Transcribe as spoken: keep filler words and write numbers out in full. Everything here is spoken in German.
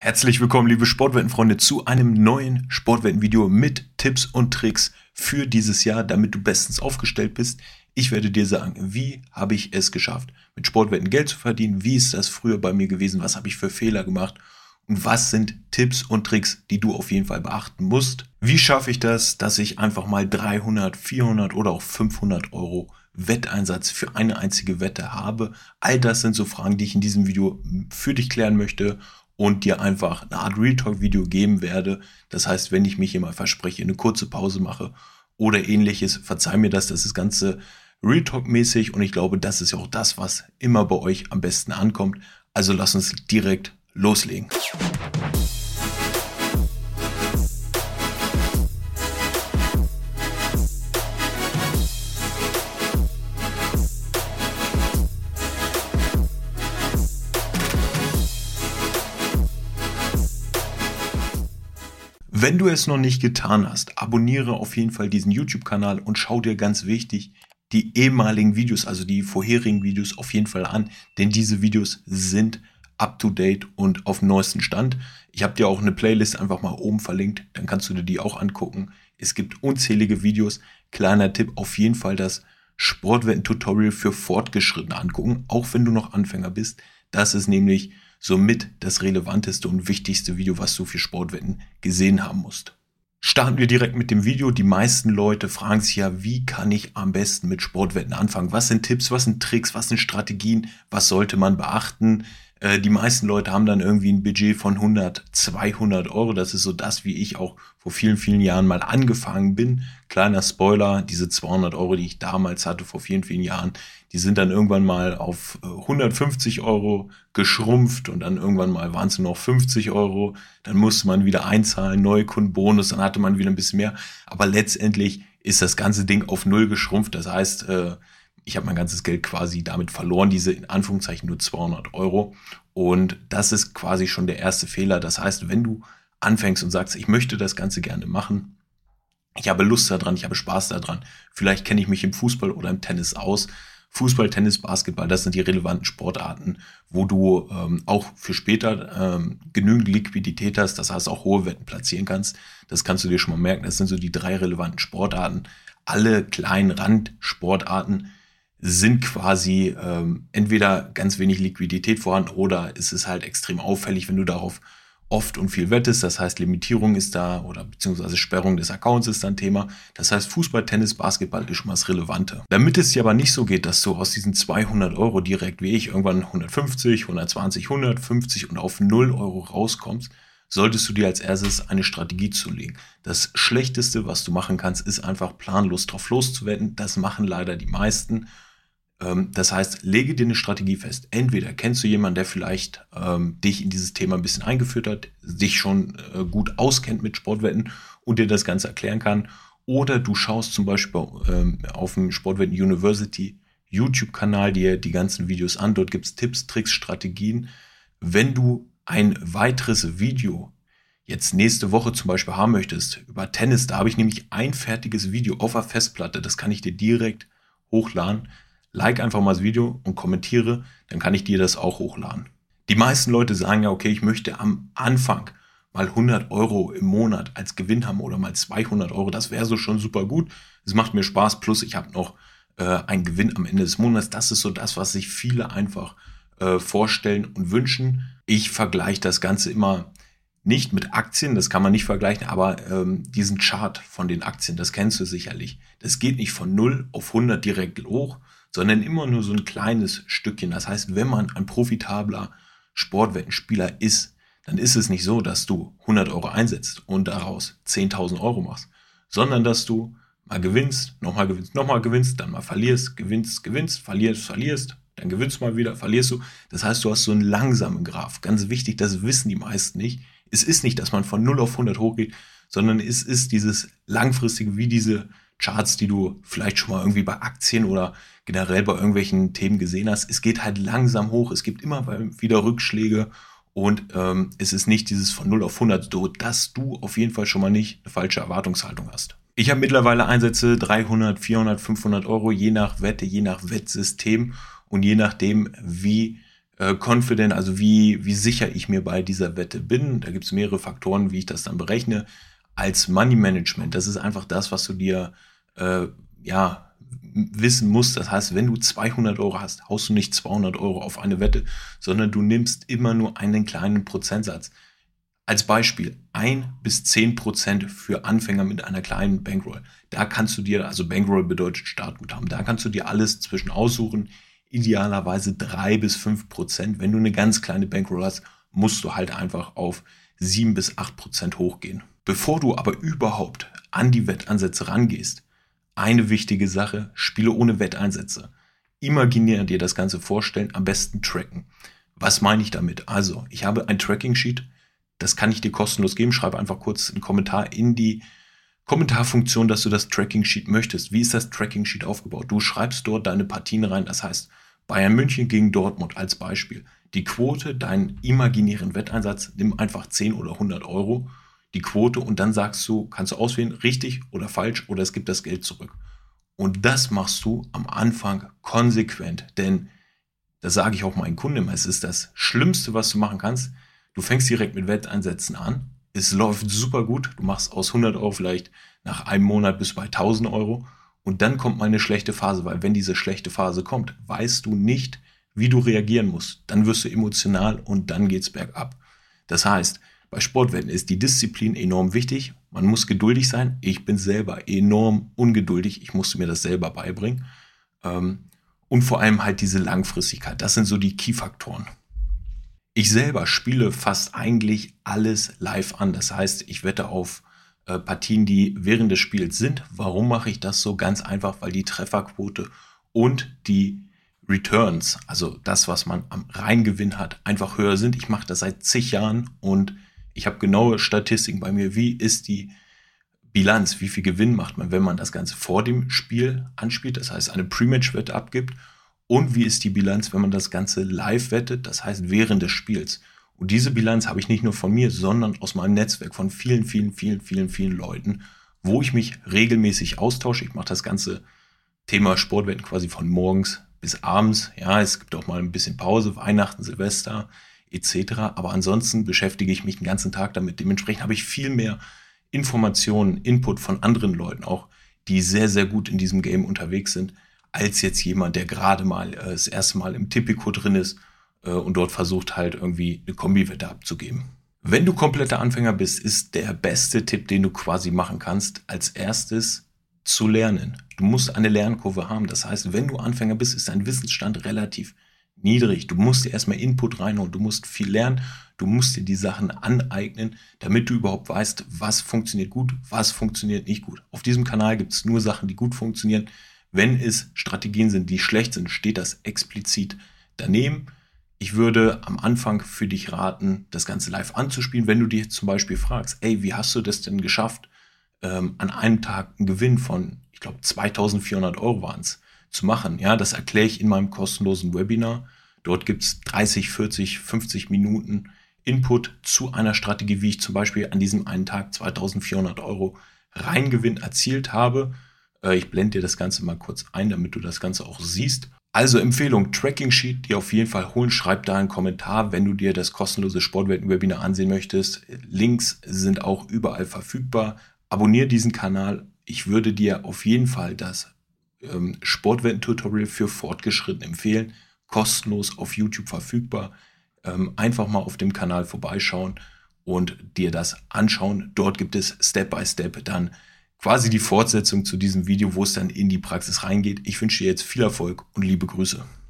Herzlich willkommen, liebe Sportwettenfreunde, zu einem neuen Sportwettenvideo mit Tipps und Tricks für dieses Jahr, damit du bestens aufgestellt bist. Ich werde dir sagen, wie habe ich es geschafft, mit Sportwetten Geld zu verdienen, wie ist das früher bei mir gewesen, was habe ich für Fehler gemacht und was sind Tipps und Tricks, die du auf jeden Fall beachten musst. Wie schaffe ich das, dass ich einfach mal dreihundert, vierhundert oder auch fünfhundert Euro Wetteinsatz für eine einzige Wette habe? All das sind so Fragen, die ich in diesem Video für dich klären möchte und dir einfach eine Art Real Talk Video geben werde. Das heißt, wenn ich mich hier mal verspreche, eine kurze Pause mache oder ähnliches, verzeih mir das, das ist Ganze Real Talk mäßig und ich glaube, das ist ja auch das, was immer bei euch am besten ankommt. Also lass uns direkt loslegen. Wenn du es noch nicht getan hast, abonniere auf jeden Fall diesen YouTube-Kanal und schau dir ganz wichtig die ehemaligen Videos, also die vorherigen Videos auf jeden Fall an, denn diese Videos sind up-to-date und auf dem neuesten Stand. Ich habe dir auch eine Playlist einfach mal oben verlinkt, dann kannst du dir die auch angucken. Es gibt unzählige Videos. Kleiner Tipp, auf jeden Fall das Sportwetten-Tutorial für Fortgeschrittene angucken, auch wenn du noch Anfänger bist. Das ist nämlich somit das relevanteste und wichtigste Video, was du für Sportwetten gesehen haben musst. Starten wir direkt mit dem Video. Die meisten Leute fragen sich ja, wie kann ich am besten mit Sportwetten anfangen? Was sind Tipps, was sind Tricks, was sind Strategien, was sollte man beachten? Äh, die meisten Leute haben dann irgendwie ein Budget von hundert, zweihundert Euro. Das ist so das, wie ich auch vor vielen, vielen Jahren mal angefangen bin. Kleiner Spoiler, diese zweihundert Euro, die ich damals hatte, vor vielen, vielen Jahren, die sind dann irgendwann mal auf hundertfünfzig Euro geschrumpft und dann irgendwann mal waren es nur noch fünfzig Euro. Dann musste man wieder einzahlen, Neukundenbonus, dann hatte man wieder ein bisschen mehr. Aber letztendlich ist das ganze Ding auf null geschrumpft. Das heißt, ich habe mein ganzes Geld quasi damit verloren, diese in Anführungszeichen nur zweihundert Euro. Und das ist quasi schon der erste Fehler. Das heißt, wenn du anfängst und sagst, ich möchte das Ganze gerne machen, ich habe Lust daran, ich habe Spaß daran, vielleicht kenne ich mich im Fußball oder im Tennis aus, Fußball, Tennis, Basketball, das sind die relevanten Sportarten, wo du ähm, auch für später ähm, genügend Liquidität hast, das heißt auch hohe Wetten platzieren kannst. Das kannst du dir schon mal merken, das sind so die drei relevanten Sportarten. Alle kleinen Randsportarten sind quasi ähm, entweder ganz wenig Liquidität vorhanden oder es ist halt extrem auffällig, wenn du darauf oft und viel wettest. Das heißt, Limitierung ist da oder beziehungsweise Sperrung des Accounts ist dann Thema. Das heißt, Fußball, Tennis, Basketball ist schon mal das Relevante. Damit es dir aber nicht so geht, dass du aus diesen zweihundert Euro direkt wie ich irgendwann hundertfünfzig, hundertzwanzig, hundertfünfzig und auf null Euro rauskommst, solltest du dir als erstes eine Strategie zulegen. Das Schlechteste, was du machen kannst, ist einfach planlos drauf loszuwetten. Das machen leider die meisten. Das heißt, lege dir eine Strategie fest. Entweder kennst du jemanden, der vielleicht ähm, dich in dieses Thema ein bisschen eingeführt hat, sich schon äh, gut auskennt mit Sportwetten und dir das Ganze erklären kann. Oder du schaust zum Beispiel ähm, auf dem Sportwetten University YouTube-Kanal dir die ganzen Videos an. Dort gibt es Tipps, Tricks, Strategien. Wenn du ein weiteres Video jetzt nächste Woche zum Beispiel haben möchtest über Tennis, da habe ich nämlich ein fertiges Video auf der Festplatte. Das kann ich dir direkt hochladen. Like einfach mal das Video und kommentiere, dann kann ich dir das auch hochladen. Die meisten Leute sagen ja, okay, ich möchte am Anfang mal hundert Euro im Monat als Gewinn haben oder mal zweihundert Euro. Das wäre so schon super gut. Es macht mir Spaß, plus ich habe noch äh, einen Gewinn am Ende des Monats. Das ist so das, was sich viele einfach äh, vorstellen und wünschen. Ich vergleiche das Ganze immer nicht mit Aktien, das kann man nicht vergleichen, aber ähm, diesen Chart von den Aktien, das kennst du sicherlich. Das geht nicht von null auf hundert direkt hoch, sondern immer nur so ein kleines Stückchen. Das heißt, wenn man ein profitabler Sportwettenspieler ist, dann ist es nicht so, dass du hundert Euro einsetzt und daraus zehntausend Euro machst, sondern dass du mal gewinnst, nochmal gewinnst, nochmal gewinnst, dann mal verlierst, gewinnst, gewinnst, verlierst, verlierst, dann gewinnst mal wieder, verlierst du. Das heißt, du hast so einen langsamen Graph. Ganz wichtig, das wissen die meisten nicht. Es ist nicht, dass man von null auf hundert hochgeht, sondern es ist dieses langfristige, wie diese Charts, die du vielleicht schon mal irgendwie bei Aktien oder generell bei irgendwelchen Themen gesehen hast. Es geht halt langsam hoch, es gibt immer wieder Rückschläge und ähm, es ist nicht dieses von null auf hundert, so dass du auf jeden Fall schon mal nicht eine falsche Erwartungshaltung hast. Ich habe mittlerweile Einsätze dreihundert, vierhundert, fünfhundert Euro, je nach Wette, je nach Wettsystem und je nachdem, wie äh, confident, also wie, wie sicher ich mir bei dieser Wette bin. Da gibt es mehrere Faktoren, wie ich das dann berechne. Als Money Management, das ist einfach das, was du dir äh, ja, wissen musst. Das heißt, wenn du zweihundert Euro hast, haust du nicht zweihundert Euro auf eine Wette, sondern du nimmst immer nur einen kleinen Prozentsatz. Als Beispiel ein bis zehn Prozent für Anfänger mit einer kleinen Bankroll. Da kannst du dir, also Bankroll bedeutet Startguthaben, da kannst du dir alles zwischen aussuchen. Idealerweise drei bis fünf Prozent. Wenn du eine ganz kleine Bankroll hast, musst du halt einfach auf sieben bis acht Prozent hochgehen. Bevor du aber überhaupt an die Wettansätze rangehst, eine wichtige Sache: Spiele ohne Wetteinsätze. Imaginier dir das Ganze vorstellen, am besten tracken. Was meine ich damit? Also, ich habe ein Tracking-Sheet, das kann ich dir kostenlos geben. Schreibe einfach kurz einen Kommentar in die Kommentarfunktion, dass du das Tracking-Sheet möchtest. Wie ist das Tracking-Sheet aufgebaut? Du schreibst dort deine Partien rein, das heißt Bayern München gegen Dortmund als Beispiel. Die Quote, deinen imaginären Wetteinsatz, nimm einfach zehn oder hundert Euro, die Quote, und dann sagst du, kannst du auswählen, richtig oder falsch, oder es gibt das Geld zurück. Und das machst du am Anfang konsequent, denn das sage ich auch meinen Kunden immer, es ist das Schlimmste, was du machen kannst. Du fängst direkt mit Wetteinsätzen an, es läuft super gut, du machst aus hundert Euro vielleicht nach einem Monat bis bei tausend Euro, und dann kommt mal eine schlechte Phase, weil wenn diese schlechte Phase kommt, weißt du nicht, wie du reagieren musst. Dann wirst du emotional und dann geht's bergab. Das heißt, bei Sportwetten ist die Disziplin enorm wichtig. Man muss geduldig sein. Ich bin selber enorm ungeduldig. Ich musste mir das selber beibringen. Und vor allem halt diese Langfristigkeit. Das sind so die Key-Faktoren. Ich selber spiele fast eigentlich alles live an. Das heißt, ich wette auf äh, Partien, die während des Spiels sind. Warum mache ich das so? Ganz einfach, weil die Trefferquote und die Returns, also das, was man am Reingewinn hat, einfach höher sind. Ich mache das seit zig Jahren und ich habe genaue Statistiken bei mir. Wie ist die Bilanz? Wie viel Gewinn macht man, wenn man das Ganze vor dem Spiel anspielt? Das heißt, eine Pre-Match-Wette abgibt. Und wie ist die Bilanz, wenn man das Ganze live wettet? Das heißt, während des Spiels. Und diese Bilanz habe ich nicht nur von mir, sondern aus meinem Netzwerk von vielen, vielen, vielen, vielen, vielen Leuten, wo ich mich regelmäßig austausche. Ich mache das ganze Thema Sportwetten quasi von morgens bis abends. Ja, es gibt auch mal ein bisschen Pause, Weihnachten, Silvester et cetera. Aber ansonsten beschäftige ich mich den ganzen Tag damit. Dementsprechend habe ich viel mehr Informationen, Input von anderen Leuten auch, die sehr, sehr gut in diesem Game unterwegs sind, als jetzt jemand, der gerade mal äh, das erste Mal im Tipico drin ist äh, und dort versucht halt irgendwie eine Kombi-Wette abzugeben. Wenn du kompletter Anfänger bist, ist der beste Tipp, den du quasi machen kannst, als erstes zu lernen. Du musst eine Lernkurve haben. Das heißt, wenn du Anfänger bist, ist dein Wissensstand relativ niedrig. Du musst dir erstmal Input reinholen, du musst viel lernen, du musst dir die Sachen aneignen, damit du überhaupt weißt, was funktioniert gut, was funktioniert nicht gut. Auf diesem Kanal gibt es nur Sachen, die gut funktionieren. Wenn es Strategien sind, die schlecht sind, steht das explizit daneben. Ich würde am Anfang für dich raten, das Ganze live anzuspielen. Wenn du dich zum Beispiel fragst, ey, wie hast du das denn geschafft, ähm, an einem Tag einen Gewinn von, ich glaube, zweitausendvierhundert Euro waren es, zu machen? Ja, das erkläre ich in meinem kostenlosen Webinar. Dort gibt es dreißig, vierzig, fünfzig Minuten Input zu einer Strategie, wie ich zum Beispiel an diesem einen Tag zweitausendvierhundert Euro Reingewinn erzielt habe. Äh, ich blende dir das Ganze mal kurz ein, damit du das Ganze auch siehst. Also Empfehlung, Tracking Sheet, dir auf jeden Fall holen. Schreib da einen Kommentar, wenn du dir das kostenlose Sportwetten-Webinar ansehen möchtest. Links sind auch überall verfügbar. Abonniere diesen Kanal. Ich würde dir auf jeden Fall das ähm, Sportwetten-Tutorial für Fortgeschritten empfehlen. Kostenlos auf YouTube verfügbar. Ähm, einfach mal auf dem Kanal vorbeischauen und dir das anschauen. Dort gibt es Step by Step dann quasi die Fortsetzung zu diesem Video, wo es dann in die Praxis reingeht. Ich wünsche dir jetzt viel Erfolg und liebe Grüße.